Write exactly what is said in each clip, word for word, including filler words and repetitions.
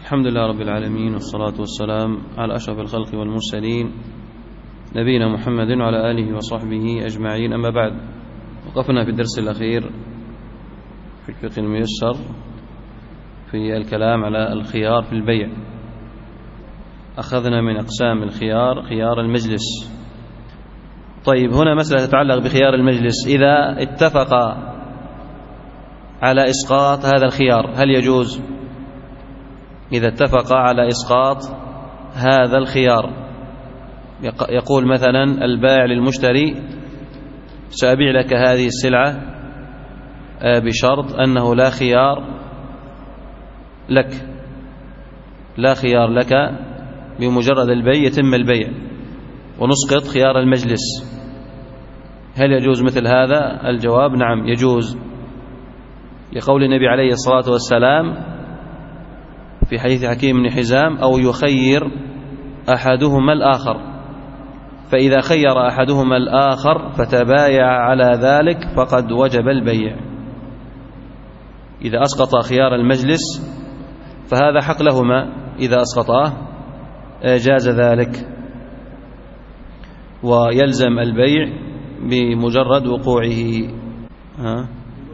الحمد لله رب العالمين، والصلاة والسلام على أشرف الخلق والمرسلين نبينا محمد وعلى آله وصحبه أجمعين. أما بعد، وقفنا في الدرس الأخير في الفقه الميسر في الكلام على الخيار في البيع. أخذنا من أقسام الخيار خيار المجلس. طيب، هنا مسألة تتعلق بخيار المجلس. إذا اتفق على إسقاط هذا الخيار هل يجوز؟ إذا اتفق على إسقاط هذا الخيار، يقول مثلا البائع للمشتري: سأبيع لك هذه السلعة بشرط أنه لا خيار لك لا خيار لك بمجرد البيع يتم البيع، ونسقط خيار المجلس. هل يجوز مثل هذا؟ الجواب: نعم يجوز، لقول النبي عليه الصلاة والسلام في حديث حكيم بن حزام: أو يخير أحدهما الآخر، فإذا خير أحدهما الآخر فتبايع على ذلك فقد وجب البيع. إذا أسقط خيار المجلس فهذا حق لهما، إذا أسقطاه جاز ذلك ويلزم البيع بمجرد وقوعه. ها؟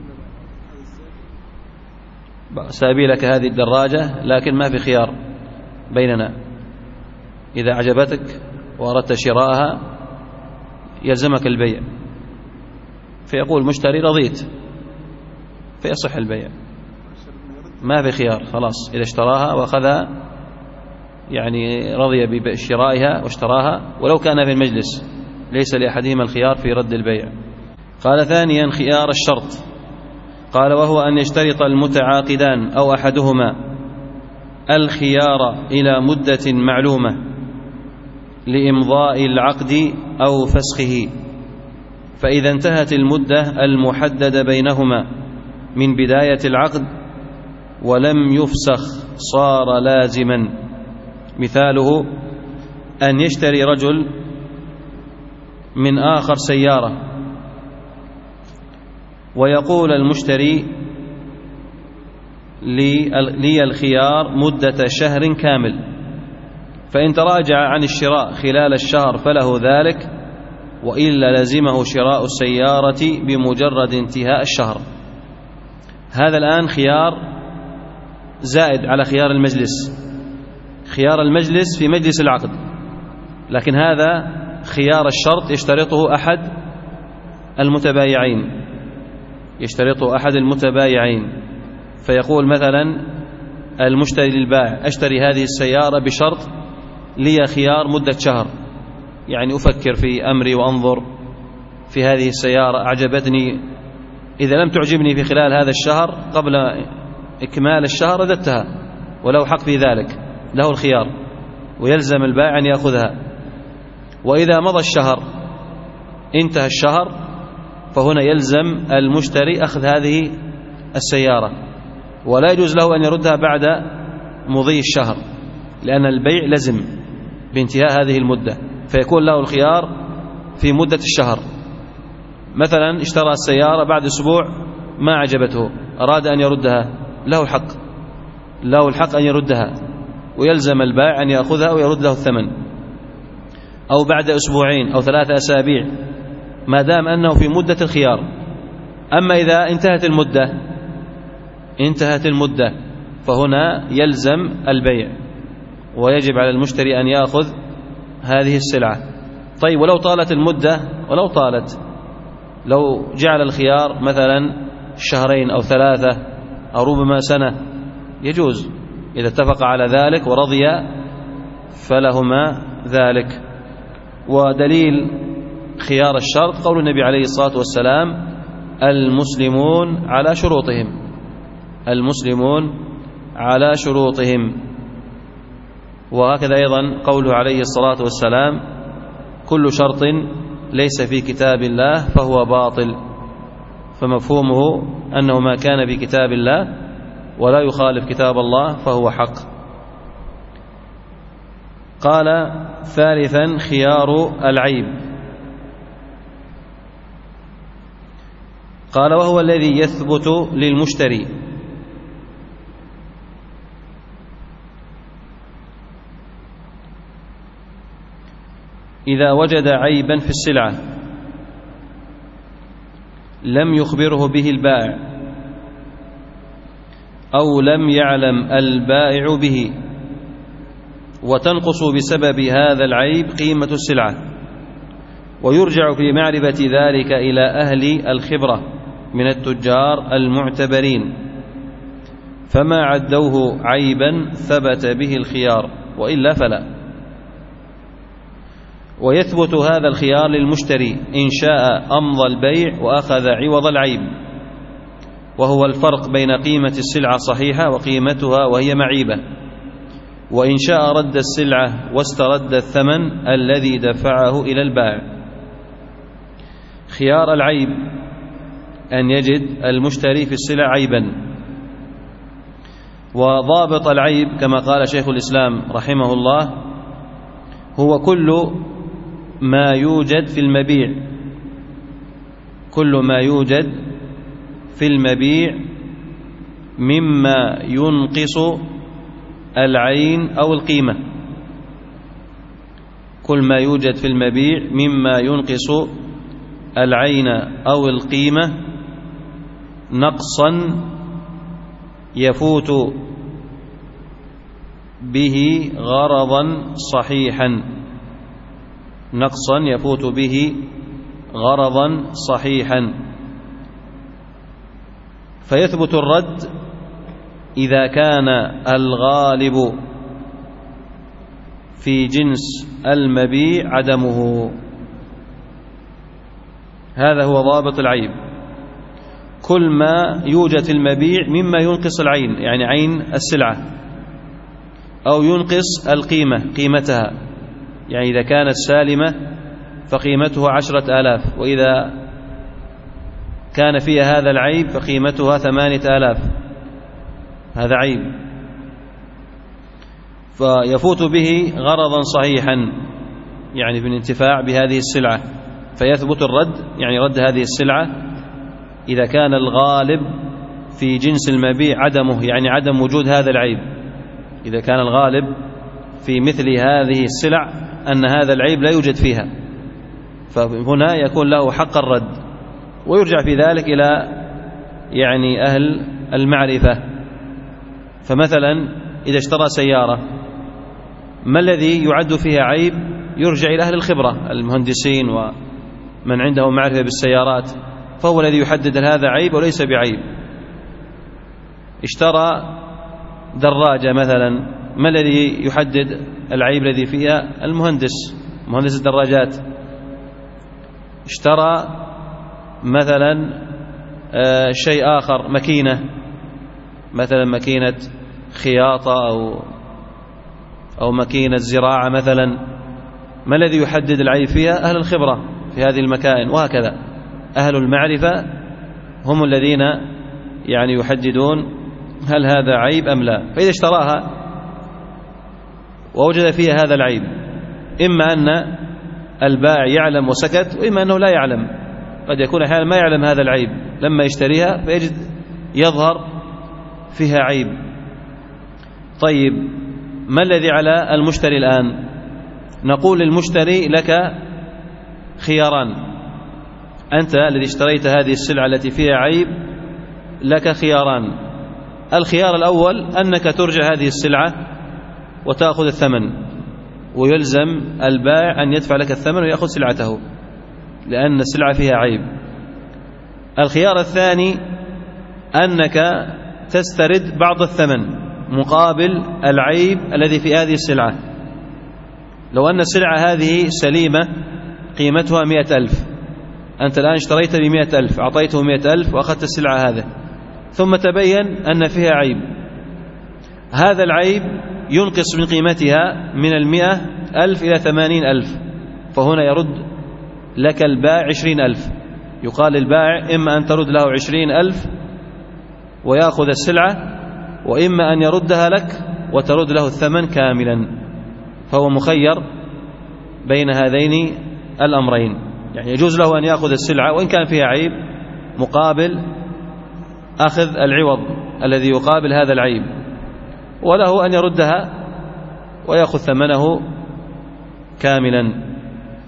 سأبيع لك هذه الدراجة لكن ما في خيار بيننا، إذا أعجبتك وأردت شراءها يلزمك البيع، فيقول المشتري: رضيت، فيصح البيع، ما في خيار، خلاص إذا اشتراها وأخذها يعني رضي بشرائها واشتراها ولو كان في المجلس، ليس لأحدهما الخيار في رد البيع. قال: ثانيا خيار الشرط. قال: وهو أن يشترط المتعاقدان أو أحدهما الخيار إلى مدة معلومة لإمضاء العقد أو فسخه، فإذا انتهت المدة المحددة بينهما من بداية العقد ولم يفسخ صار لازما. مثاله أن يشتري رجل من آخر سيارة ويقول المشتري: لي الخيار مدة شهر كامل، فإن تراجع عن الشراء خلال الشهر فله ذلك، وإلا لزمه شراء السيارة بمجرد انتهاء الشهر. هذا الآن خيار زائد على خيار المجلس. خيار المجلس في مجلس العقد، لكن هذا خيار الشرط يشترطه أحد المتبايعين يشترطه أحد المتبايعين فيقول مثلا المشتري للبائع: أشتري هذه السيارة بشرط لي خيار مدة شهر، يعني أفكر في أمري وأنظر في هذه السيارة، أعجبتني، إذا لم تعجبني في خلال هذا الشهر قبل إكمال الشهر رددتها، ولو حق في ذلك، له الخيار ويلزم البائع أن يأخذها. وإذا مضى الشهر انتهى الشهر فهنا يلزم المشتري أخذ هذه السيارة، ولا يجوز له أن يردها بعد مضي الشهر، لأن البيع لزم بانتهاء هذه المدة، فيكون له الخيار في مدة الشهر. مثلا اشترى السيارة بعد أسبوع ما عجبته، أراد أن يردها، له الحق له الحق أن يردها، ويلزم البائع أن يأخذها ويرد له الثمن. أو بعد أسبوعين أو ثلاثة أسابيع، ما دام أنه في مدة الخيار. أما إذا انتهت المدة انتهت المدة فهنا يلزم البيع، ويجب على المشتري أن يأخذ هذه السلعة. طيب، ولو طالت المدة ولو طالت لو جعل الخيار مثلا شهرين أو ثلاثة أو ربما سنة، يجوز إذا اتفق على ذلك ورضي فلهما ذلك. ودليل خيار الشرط قول النبي عليه الصلاة والسلام: المسلمون على شروطهم المسلمون على شروطهم وهكذا أيضا قوله عليه الصلاة والسلام: كل شرط ليس في كتاب الله فهو باطل. فمفهومه أنه ما كان في كتاب الله ولا يخالف كتاب الله فهو حق. قال: ثالثا خيار العيب. قال: وهو الذي يثبت للمشتري إذا وجد عيبا في السلعة لم يخبره به البائع أو لم يعلم البائع به وتنقص بسبب هذا العيب قيمة السلعة، ويرجع في معرفة ذلك إلى أهل الخبرة من التجار المعتبرين، فما عدوه عيبا ثبت به الخيار، وإلا فلا. ويثبت هذا الخيار للمشتري إن شاء أمضى البيع وأخذ عوض العيب، وهو الفرق بين قيمة السلعة صحيحة وقيمتها وهي معيبة، وإن شاء رد السلعة واسترد الثمن الذي دفعه إلى البائع. خيار العيب أن يجد المشتري في السلع عيبا. وضابط العيب كما قال شيخ الإسلام رحمه الله هو كل ما يوجد في المبيع كل ما يوجد في المبيع مما ينقص العين أو القيمة كل ما يوجد في المبيع مما ينقص العين أو القيمة نقصا يفوت به غرضا صحيحا نقصا يفوت به غرضا صحيحا فيثبت الرد إذا كان الغالب في جنس المبيع عدمه. هذا هو ضابط العيب، كل ما يوجد في المبيع مما ينقص العين، يعني عين السلعة، أو ينقص القيمة قيمتها، يعني إذا كانت سالمة فقيمتها عشرة آلاف، وإذا كان فيها هذا العيب فقيمتها ثمانية آلاف، هذا عيب، فيفوت به غرضا صحيحا يعني بالانتفاع بهذه السلعة، فيثبت الرد يعني رد هذه السلعة إذا كان الغالب في جنس المبيع عدمه، يعني عدم وجود هذا العيب. إذا كان الغالب في مثل هذه السلع أن هذا العيب لا يوجد فيها، فهنا يكون له حق الرد، ويرجع في ذلك إلى يعني أهل المعرفة. فمثلا إذا اشترى سيارة ما الذي يعد فيها عيب يرجع إلى أهل الخبرة المهندسين ومن عنده معرفة بالسيارات، فهو الذي يحدد هذا عيب وليس بعيب. اشترى دراجة مثلا ما الذي يحدد العيب الذي فيها؟ المهندس مهندس الدراجات. اشترى مثلا شيء آخر ماكينة مثلا ماكينة خياطة أو أو ماكينة زراعة مثلا، ما الذي يحدد العيب فيها؟ أهل الخبرة في هذه المكائن، وهكذا أهل المعرفة هم الذين يعني يحددون هل هذا عيب أم لا. فإذا اشتراها ووجد فيها هذا العيب، إما أن البائع يعلم وسكت، وإما أنه لا يعلم، قد يكون أحيانا ما يعلم هذا العيب، لما يشتريها فيجد يظهر فيها عيب. طيب ما الذي على المشتري الآن؟ نقول للمشتري لك خياران، أنت الذي اشتريت هذه السلعة التي فيها عيب لك خياران. الخيار الأول أنك ترجع هذه السلعة وتأخذ الثمن، ويلزم البائع أن يدفع لك الثمن ويأخذ سلعته لأن السلعة فيها عيب. الخيار الثاني أنك تسترد بعض الثمن مقابل العيب الذي في هذه السلعة. لو أن السلعة هذه سليمة قيمتها مئة ألف، أنت الآن اشتريت بمئة ألف، أعطيته مئة ألف وأخذت السلعة هذه، ثم تبين أن فيها عيب، هذا العيب ينقص من قيمتها من المئة ألف إلى ثمانين ألف، فهنا يرد لك البائع عشرين ألف. يقال للبائع إما أن ترد له عشرين ألف ويأخذ السلعة، وإما أن يردها لك وترد له الثمن كاملا، فهو مخير بين هذين الأمرين. يعني يجوز له أن يأخذ السلعة وإن كان فيها عيب مقابل أخذ العوض الذي يقابل هذا العيب، وله أن يردها ويأخذ ثمنه كاملا.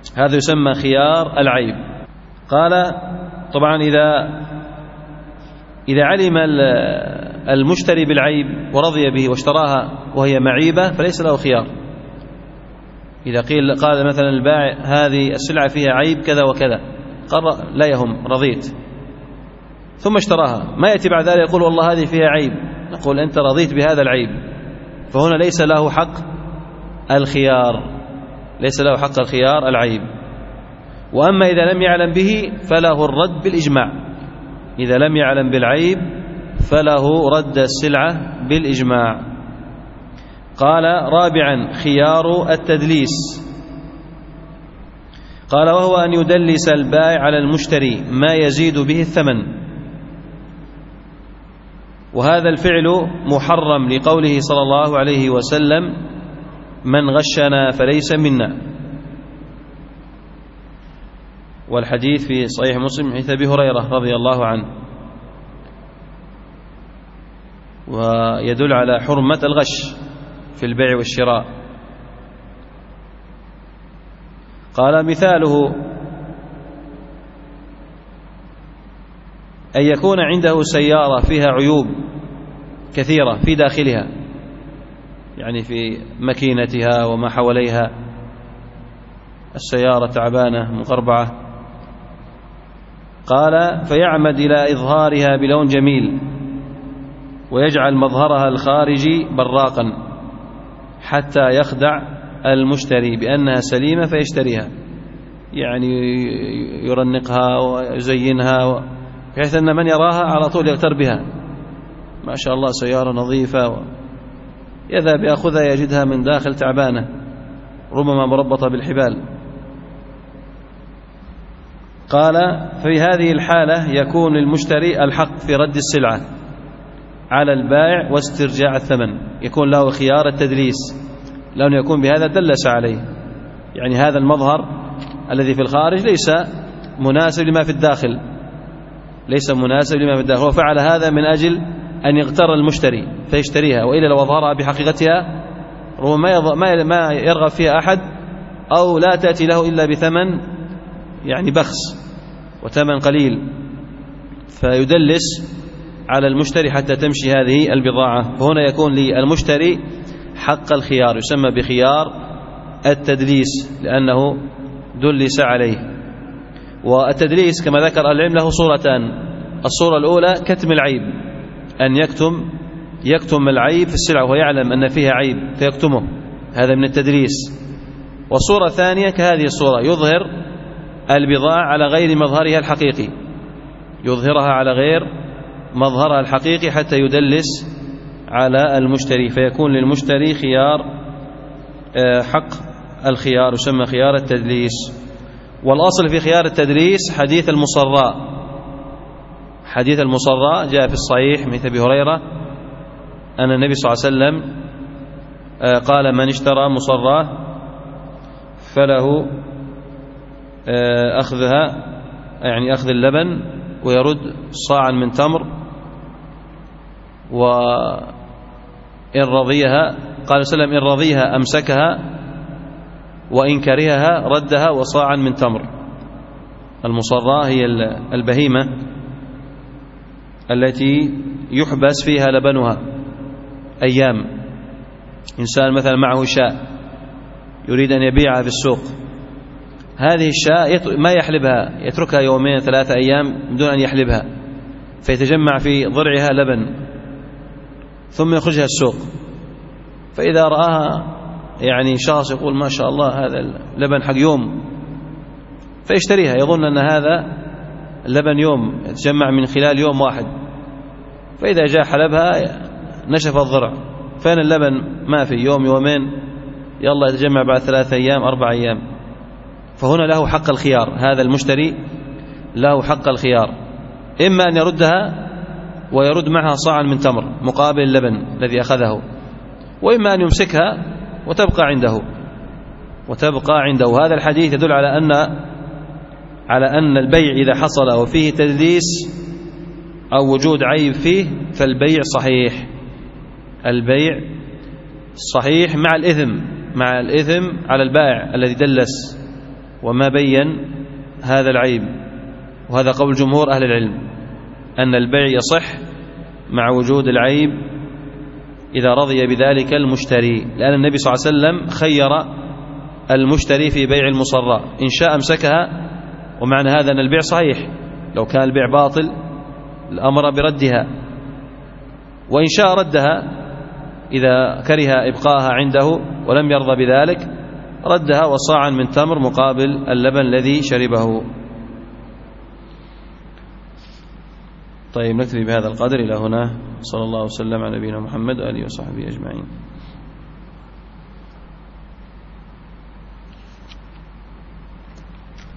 هذا يسمى خيار العيب. قال طبعا إذا إذا علم المشتري بالعيب ورضي به واشتراها وهي معيبة فليس له خيار. إذا قيل قال مثلا البائع هذه السلعة فيها عيب كذا وكذا، قال لا يهم رضيت، ثم اشتراها، ما يأتي بعد ذلك يقول والله هذه فيها عيب، نقول أنت رضيت بهذا العيب، فهنا ليس له حق الخيار، ليس له حق الخيار العيب. وأما إذا لم يعلم به فله الرد بالإجماع، إذا لم يعلم بالعيب فله رد السلعة بالإجماع. قال رابعا خيار التدليس. قال وهو أن يدلس البائع على المشتري ما يزيد به الثمن، وهذا الفعل محرم لقوله صلى الله عليه وسلم من غشنا فليس منا، والحديث في صحيح مسلم حديث أبي هريرة رضي الله عنه، ويدل على حرمة الغش في البيع والشراء. قال مثاله أن يكون عنده سيارة فيها عيوب كثيرة في داخلها، يعني في ماكينتها وما حواليها، السيارة تعبانة مقربعة، قال فيعمد إلى إظهارها بلون جميل ويجعل مظهرها الخارجي براقا حتى يخدع المشتري بأنها سليمة فيشتريها، يعني يرنقها ويزينها بحيث أن من يراها على طول يغتر بها، ما شاء الله سيارة نظيفة، يذهب يأخذها يجدها من داخل تعبانة ربما مربطة بالحبال. قال في هذه الحالة يكون للمشتري الحق في رد السلعة على البائع واسترجاع الثمن، يكون له خيار التدليس، لأنه يكون بهذا دلس عليه، يعني هذا المظهر الذي في الخارج ليس مناسب لما في الداخل، ليس مناسب لما في الداخل، وفعل هذا من أجل أن يغتر المشتري فيشتريها، وإلا لو أظهرها بحقيقتها ربما ما يرغب فيها أحد، أو لا تأتي له إلا بثمن يعني بخس وثمن قليل، فيدلس على المشتري حتى تمشي هذه البضاعة. فهنا يكون للمشتري حق الخيار، يسمى بخيار التدليس لأنه دلس عليه. والتدليس كما ذكر العلم له صورتان، الصورة الأولى كتم العيب، أن يكتم يكتم العيب في السلعة وهو يعلم أن فيها عيب فيكتمه، هذا من التدليس. والصورة الثانية كهذه الصورة، يظهر البضاعة على غير مظهرها الحقيقي، يظهرها على غير مظهرها الحقيقي حتى يدلس على المشتري، فيكون للمشتري خيار حق الخيار، يسمى خيار التدليس. والأصل في خيار التدليس حديث المصراء، حديث المصراء جاء في الصحيح من أبي هريرة أن النبي صلى الله عليه وسلم قال من اشترى مصراه فله أخذها، يعني أخذ اللبن ويرد صاعا من تمر، وإن رضيها قال صلى الله عليه وسلم إن رضيها أمسكها وإن كرهها ردها وصاعا من تمر. المصراة هي البهيمة التي يحبس فيها لبنها أيام، إنسان مثلا معه شاء يريد أن يبيعها في السوق، هذه الشاء ما يحلبها، يتركها يومين ثلاثة أيام بدون أن يحلبها، فيتجمع في ضرعها لبن ثم يخرجها السوق، فإذا رآها يعني شخص يقول ما شاء الله هذا اللبن حق يوم، فيشتريها يظن أن هذا اللبن يوم يتجمع من خلال يوم واحد، فإذا جاء حلبها نشف الضرع، فين اللبن؟ ما في، يوم يومين يلا يتجمع بعد ثلاثة أيام أربع أيام. فهنا له حق الخيار، هذا المشتري له حق الخيار، إما أن يردها ويرد معها صاعا من تمر مقابل اللبن الذي أخذه، وإما أن يمسكها وتبقى عنده وتبقى عنده. هذا الحديث يدل على أن على أن البيع إذا حصل وفيه تدليس أو وجود عيب فيه فالبيع صحيح، البيع صحيح مع الإثم، مع الإثم على البائع الذي دلس وما بين هذا العيب، وهذا قول جمهور أهل العلم أن البيع يصح مع وجود العيب إذا رضي بذلك المشتري، لأن النبي صلى الله عليه وسلم خير المشتري في بيع المصراء، إن شاء أمسكها، ومعنى هذا أن البيع صحيح، لو كان البيع باطل الأمر بردها، وإن شاء ردها إذا كره إبقاءها عنده ولم يرضى بذلك ردها وصاعا من تمر مقابل اللبن الذي شربه. طيب نكتفي بهذا القدر إلى هنا، صلى الله وسلم على نبينا محمد وآله وصحبه أجمعين.